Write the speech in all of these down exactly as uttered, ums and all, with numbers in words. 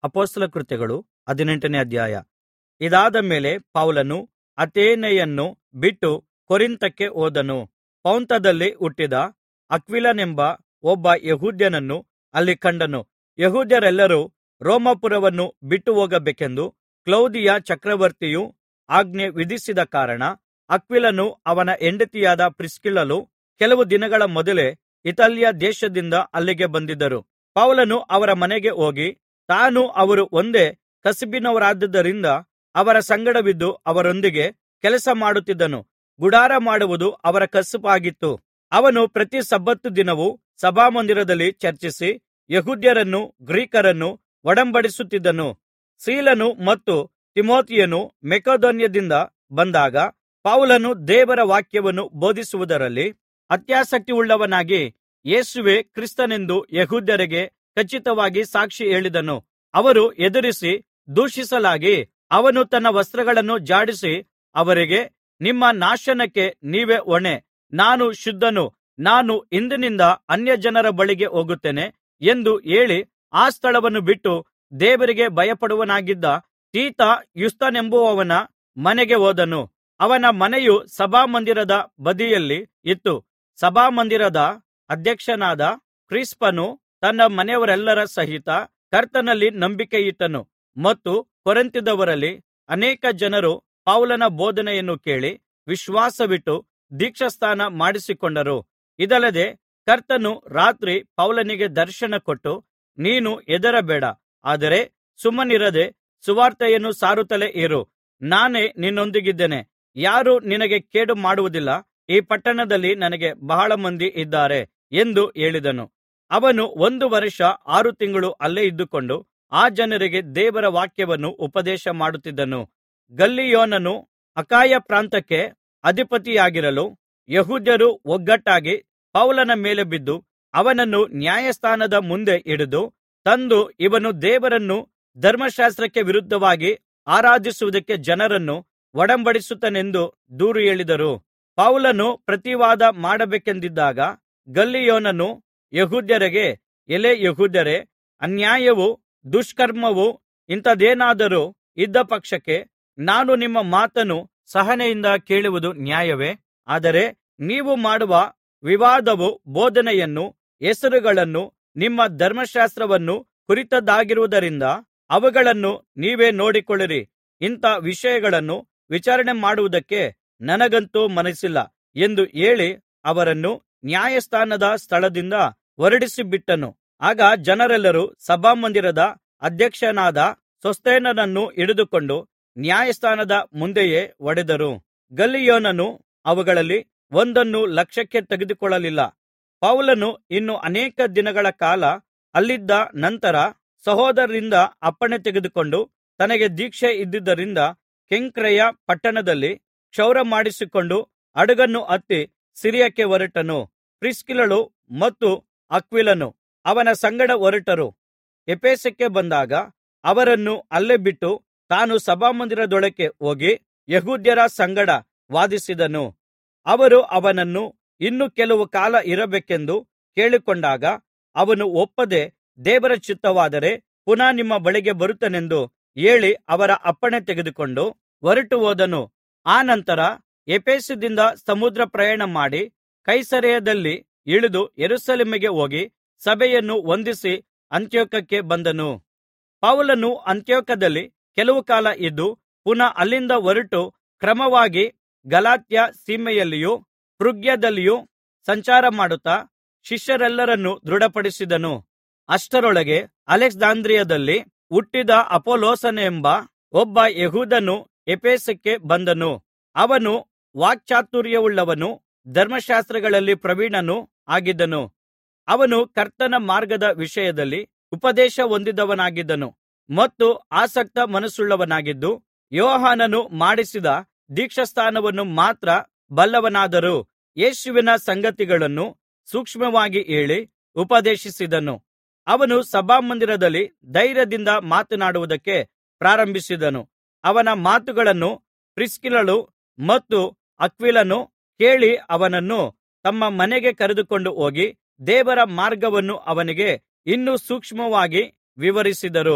ಅಪೊಸ್ತಲ ಕೃತ್ಯಗಳು ಹದಿನೆಂಟನೇ ಅಧ್ಯಾಯ. ಇದಾದ ಮೇಲೆ ಪೌಲನು ಅಥೇನೆಯನ್ನು ಬಿಟ್ಟು ಕೊರಿಂಥಕ್ಕೆ ಹೋದನು. ಪೌಂತದಲ್ಲಿ ಹುಟ್ಟಿದ ಅಕ್ವಿಲನೆಂಬ ಒಬ್ಬ ಯೆಹೂದ್ಯನನ್ನು ಅಲ್ಲಿ ಕಂಡನು. ಯೆಹೂದ್ಯರೆಲ್ಲರೂ ರೋಮಾಪುರವನ್ನು ಬಿಟ್ಟು ಹೋಗಬೇಕೆಂದು ಕ್ಲೌದಿಯ ಚಕ್ರವರ್ತಿಯು ಆಜ್ಞೆ ವಿಧಿಸಿದ ಕಾರಣ ಅಕ್ವಿಲನು ಅವನ ಹೆಂಡತಿಯಾದ ಪ್ರಿಸ್ಕಿಲ್ಲಳು ಕೆಲವು ದಿನಗಳ ಮೊದಲೇ ಇತಾಲ್ಯ ದೇಶದಿಂದ ಅಲ್ಲಿಗೆ ಬಂದಿದ್ದರು. ಪೌಲನು ಅವರ ಮನೆಗೆ ಹೋಗಿ ತಾನು ಅವರು ಒಂದೇ ಕಸುಬಿನವರಾದ್ದರಿಂದ ಅವರ ಸಂಗಡವಿದ್ದು ಅವರೊಂದಿಗೆ ಕೆಲಸ ಮಾಡುತ್ತಿದ್ದನು. ಗುಡಾರ ಮಾಡುವುದು ಅವರ ಕಸುಬಾಗಿತ್ತು. ಅವನು ಪ್ರತಿ ಸಬ್ಬತ್ ದಿನವೂ ಸಭಾಮಂದಿರದಲ್ಲಿ ಚರ್ಚಿಸಿ ಯೆಹೂದ್ಯರನ್ನೂ ಗ್ರೀಕರನ್ನೂ ಒಡಂಬಡಿಸುತ್ತಿದ್ದನು. ಸೀಲನೂ ಮತ್ತು ತಿಮೊಥೆಯನೂ ಮಕೆದೋನ್ಯದಿಂದ ಬಂದಾಗ ಪೌಲನು ದೇವರ ವಾಕ್ಯವನ್ನು ಬೋಧಿಸುವುದರಲ್ಲಿ ಅತ್ಯಾಸಕ್ತಿಯುಳ್ಳವನಾಗಿ ಯೇಸುವೇ ಕ್ರಿಸ್ತನೆಂದು ಯೆಹೂದ್ಯರಿಗೆ ಖಚಿತವಾಗಿ ಸಾಕ್ಷಿ ಹೇಳಿದನು. ಅವರು ಎದುರಿಸಿ ದೂಷಿಸಲಾಗಿ ಅವನು ತನ್ನ ವಸ್ತ್ರಗಳನ್ನು ಝಾಡಿಸಿ ಅವರಿಗೆ, ನಿಮ್ಮ ನಾಶನಕ್ಕೆ ನೀವೇ ಹೊಣೆ, ನಾನು ಶುದ್ಧನು, ನಾನು ಇಂದಿನಿಂದ ಅನ್ಯಜನರ ಬಳಿಗೆ ಹೋಗುತ್ತೇನೆ ಎಂದು ಹೇಳಿ ಆ ಸ್ಥಳವನ್ನು ಬಿಟ್ಟು ದೇವರಿಗೆ ಭಯಪಡುವವನಾಗಿದ್ದ ತೀತ ಯುಸ್ತನೆಂಬುವವನ ಮನೆಗೆ ಹೋದನು. ಅವನ ಮನೆಯು ಸಭಾಮಂದಿರದ ಬದಿಯಲ್ಲಿ ಇತ್ತು. ಸಭಾಮಂದಿರದ ಅಧ್ಯಕ್ಷನಾದ ಕ್ರಿಸ್ಪನು ತನ್ನ ಮನೆಯವರೆಲ್ಲರ ಸಹಿತ ಕರ್ತನಲ್ಲಿ ನಂಬಿಕೆಯಿಟ್ಟನು. ಮತ್ತು ಕೊರಿಂಥದವರಲ್ಲಿ ಅನೇಕ ಜನರು ಪೌಲನ ಬೋಧನೆಯನ್ನು ಕೇಳಿ ವಿಶ್ವಾಸವಿಟ್ಟು ದೀಕ್ಷಾಸ್ನಾನ ಮಾಡಿಸಿಕೊಂಡರು. ಇದಲ್ಲದೆ ಕರ್ತನು ರಾತ್ರಿ ಪೌಲನಿಗೆ ದರ್ಶನ ಕೊಟ್ಟು, ನೀನು ಹೆದರಬೇಡ, ಆದರೆ ಸುಮ್ಮನಿರದೆ ಸುವಾರ್ತೆಯನ್ನು ಸಾರುತ್ತಲೇ ಇರು, ನಾನೇ ನಿನ್ನೊಂದಿಗಿದ್ದೇನೆ, ಯಾರೂ ನಿನಗೆ ಕೇಡು ಮಾಡುವುದಿಲ್ಲ, ಈ ಪಟ್ಟಣದಲ್ಲಿ ನನಗೆ ಬಹಳ ಮಂದಿ ಇದ್ದಾರೆ ಎಂದು ಹೇಳಿದನು. ಅವನು ಒಂದು ವರ್ಷ ಆರು ತಿಂಗಳು ಅಲ್ಲೇ ಇದ್ದುಕೊಂಡು ಆ ಜನರಿಗೆ ದೇವರ ವಾಕ್ಯವನ್ನು ಉಪದೇಶ ಮಾಡುತ್ತಿದ್ದನು. ಗಲ್ಲಿಯೋನನು ಅಖಾಯ ಪ್ರಾಂತ್ಯಕ್ಕೆ ಅಧಿಪತಿಯಾಗಿರಲು ಯೆಹೂದ್ಯರು ಒಗ್ಗಟ್ಟಾಗಿ ಪೌಲನ ಮೇಲೆ ಬಿದ್ದು ಅವನನ್ನು ನ್ಯಾಯಸ್ಥಾನದ ಮುಂದೆ ಹಿಡಿದು ತಂದು, ಇವನು ದೇವರನ್ನು ಧರ್ಮಶಾಸ್ತ್ರಕ್ಕೆ ವಿರುದ್ಧವಾಗಿ ಆರಾಧಿಸುವುದಕ್ಕೆ ಜನರನ್ನು ಒಡಂಬಡಿಸುತ್ತಾನೆಂದು ದೂರು ಹೇಳಿದರು. ಪೌಲನು ಪ್ರತಿವಾದ ಮಾಡಬೇಕೆಂದಿದ್ದಾಗ ಗಲ್ಲಿಯೋನನು ಯೆಹೂದ್ಯರಿಗೆ, ಎಲೈ ಯೆಹೂದ್ಯರೇ, ಅನ್ಯಾಯವೂ ದುಷ್ಕರ್ಮವೂ ಇಂಥದ್ದೇನಾದರೂ ಇದ್ದ ಪಕ್ಷಕ್ಕೆ ನಾನು ನಿಮ್ಮ ಮಾತನ್ನು ಸಹನೆಯಿಂದ ಕೇಳುವುದು ನ್ಯಾಯವೇ? ಆದರೆ ನೀವು ಮಾಡುವ ವಿವಾದವು ಬೋಧನೆಯನ್ನೂ ಹೆಸರುಗಳನ್ನೂ ನಿಮ್ಮ ಧರ್ಮಶಾಸ್ತ್ರವನ್ನೂ ಕುರಿತದ್ದಾಗಿರುವುದರಿಂದ ಅವುಗಳನ್ನು ನೀವೇ ನೋಡಿಕೊಳ್ಳಿರಿ. ಇಂಥ ವಿಷಯಗಳನ್ನು ವಿಚಾರಣೆ ಮಾಡುವುದಕ್ಕೆ ನನಗಂತೂ ಮನಸ್ಸಿಲ್ಲ ಎಂದು ಹೇಳಿ ಅವರನ್ನು ನ್ಯಾಯಸ್ಥಾನದ ಸ್ಥಳದಿಂದ ಹೊರಡಿಸಿಬಿಟ್ಟನು. ಆಗ ಜನರೆಲ್ಲರೂ ಸಭಾಮಂದಿರದ ಅಧ್ಯಕ್ಷನಾದ ಸೋಸ್ಥೆನನನ್ನು ಹಿಡಿದುಕೊಂಡು ನ್ಯಾಯಸ್ಥಾನದ ಮುಂದೆಯೇ ಹೊಡೆದರು. ಗಲ್ಲಿಯೋನನು ಅವುಗಳಲ್ಲಿ ಒಂದನ್ನೂ ಲಕ್ಷ್ಯಕ್ಕೆ ತೆಗೆದುಕೊಳ್ಳಲಿಲ್ಲ. ಪೌಲನು ಇನ್ನು ಅನೇಕ ದಿನಗಳ ಕಾಲ ಅಲ್ಲಿದ್ದ ನಂತರ ಸಹೋದರರಿಂದ ಅಪ್ಪಣೆ ತೆಗೆದುಕೊಂಡು ತನಗೆ ದೀಕ್ಷೆ ಇದ್ದುದರಿಂದ ಕೆಂಕ್ರೆಯ ಪಟ್ಟಣದಲ್ಲಿ ಕ್ಷೌರಮಾಡಿಸಿಕೊಂಡು ಹಡಗನ್ನು ಹತ್ತಿ ಸಿರಿಯಕ್ಕೆ ಹೊರಟನು. ಪ್ರಿಸ್ಕಿಲ್ಲಳು ಮತ್ತು ಅಕ್ವಿಲನು ಅವನ ಸಂಗಡ ಹೊರಟರು. ಎಫೆಸಕ್ಕೆ ಬಂದಾಗ ಅವರನ್ನು ಅಲ್ಲೇ ಬಿಟ್ಟು ತಾನು ಸಭಾಮಂದಿರದೊಳಕ್ಕೆ ಹೋಗಿ ಯೆಹೂದ್ಯರ ಸಂಗಡ ವಾದಿಸಿದನು. ಅವರು ಅವನನ್ನು ಇನ್ನು ಕೆಲವು ಕಾಲ ಇರಬೇಕೆಂದು ಕೇಳಿಕೊಂಡಾಗ ಅವನು ಒಪ್ಪದೆ, ದೇವರ ಚಿತ್ತವಾದರೆ ಪುನಃ ನಿಮ್ಮ ಬಳಿಗೆ ಬರುತ್ತೇನೆಂದು ಹೇಳಿ ಅವರ ಅಪ್ಪಣೆ ತೆಗೆದುಕೊಂಡು ಹೊರಟು ಹೋದನು. ಆ ನಂತರ ಎಫೆಸದಿಂದ ಸಮುದ್ರ ಪ್ರಯಾಣ ಮಾಡಿ ಕೈಸರೈಯದಲ್ಲಿ ಇಳಿದು ಯೆರೂಸಲೇಮಿಗೆ ಹೋಗಿ ಸಭೆಯನ್ನು ವಂದಿಸಿ ಅಂತಿಯೋಕ್ಯಕ್ಕೆ ಬಂದನು. ಪೌಲನು ಅಂತಿಯೋಕ್ಯದಲ್ಲಿ ಕೆಲವು ಕಾಲ ಇದ್ದು ಪುನಃ ಅಲ್ಲಿಂದ ಹೊರಟು ಕ್ರಮವಾಗಿ ಗಲಾತ್ಯ ಸೀಮೆಯಲ್ಲಿಯೂ ಫ್ರುಗ್ಯದಲ್ಲಿಯೂ ಸಂಚಾರ ಮಾಡುತ್ತಾ ಶಿಷ್ಯರೆಲ್ಲರನ್ನು ದೃಢಪಡಿಸಿದನು. ಅಷ್ಟರೊಳಗೆ ಅಲೆಕ್ಸಾಂದ್ರಿಯದಲ್ಲಿ ಹುಟ್ಟಿದ ಅಪೊಲ್ಲೋಸನೆಂಬ ಒಬ್ಬ ಯೆಹೂದ್ಯನು ಎಫೆಸಕ್ಕೆ ಬಂದನು. ಅವನು ವಾಕ್ಚಾತುರ್ಯವುಳ್ಳವನೂ ಧರ್ಮಶಾಸ್ತ್ರಗಳಲ್ಲಿ ಪ್ರವೀಣನೂ ಆಗಿದ್ದನು. ಅವನು ಕರ್ತನ ಮಾರ್ಗದ ವಿಷಯದಲ್ಲಿ ಉಪದೇಶ ಹೊಂದಿದವನಾಗಿದ್ದನು ಮತ್ತು ಆಸಕ್ತ ಮನಸ್ಸುಳ್ಳವನಾಗಿದ್ದು ಯೋಹಾನನು ಮಾಡಿಸಿದ ದೀಕ್ಷಾಸ್ನಾನವನ್ನು ಮಾತ್ರ ಬಲ್ಲವನಾದರೂ ಯೇಸುವಿನ ಸಂಗತಿಗಳನ್ನು ಸೂಕ್ಷ್ಮವಾಗಿ ಹೇಳಿ ಉಪದೇಶಿಸಿದನು. ಅವನು ಸಭಾಮಂದಿರದಲ್ಲಿ ಧೈರ್ಯದಿಂದ ಮಾತನಾಡುವುದಕ್ಕೆ ಪ್ರಾರಂಭಿಸಿದನು. ಅವನ ಮಾತುಗಳನ್ನು ಪ್ರಿಸ್ಕಿಲ್ಲಳು ಮತ್ತು ಅಕ್ವಿಲನು ಕೇಳಿ ಅವನನ್ನು ತಮ್ಮ ಮನೆಗೆ ಕರೆದುಕೊಂಡು ಹೋಗಿ ದೇವರ ಮಾರ್ಗವನ್ನು ಅವನಿಗೆ ಇನ್ನೂ ಸೂಕ್ಷ್ಮವಾಗಿ ವಿವರಿಸಿದರು.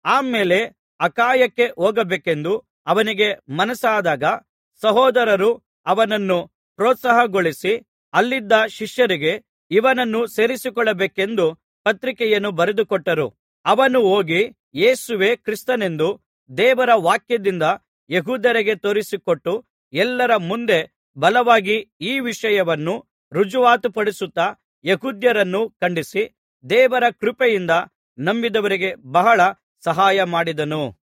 ಆಮೇಲೆ ಅಖಾಯಕ್ಕೆ ಹೋಗಬೇಕೆಂದು ಅವನಿಗೆ ಮನಸ್ಸಾದಾಗ ಸಹೋದರರು ಅವನನ್ನು ಪ್ರೋತ್ಸಾಹಗೊಳಿಸಿ ಅಲ್ಲಿದ್ದ ಶಿಷ್ಯರಿಗೆ ಇವನನ್ನು ಸೇರಿಸಿಕೊಳ್ಳಬೇಕೆಂದು ಪತ್ರಿಕೆಯನ್ನು ಬರೆದುಕೊಟ್ಟರು. ಅವನು ಹೋಗಿ ಯೇಸುವೇ ಕ್ರಿಸ್ತನೆಂದು ದೇವರ ವಾಕ್ಯದಿಂದ ಯೆಹೂದ್ಯರಿಗೆ ತೋರಿಸಿಕೊಟ್ಟು ಎಲ್ಲರ ಮುಂದೆ ಬಲವಾಗಿ ಈ ವಿಷಯವನ್ನು ರುಜುವಾತುಪಡಿಸುತ್ತಾ ಯೆಹೂದ್ಯರನ್ನು ಖಂಡಿಸಿ ದೇವರ ಕೃಪೆಯಿಂದ ನಂಬಿದವರಿಗೆ ಬಹಳ ಸಹಾಯ ಮಾಡಿದನು.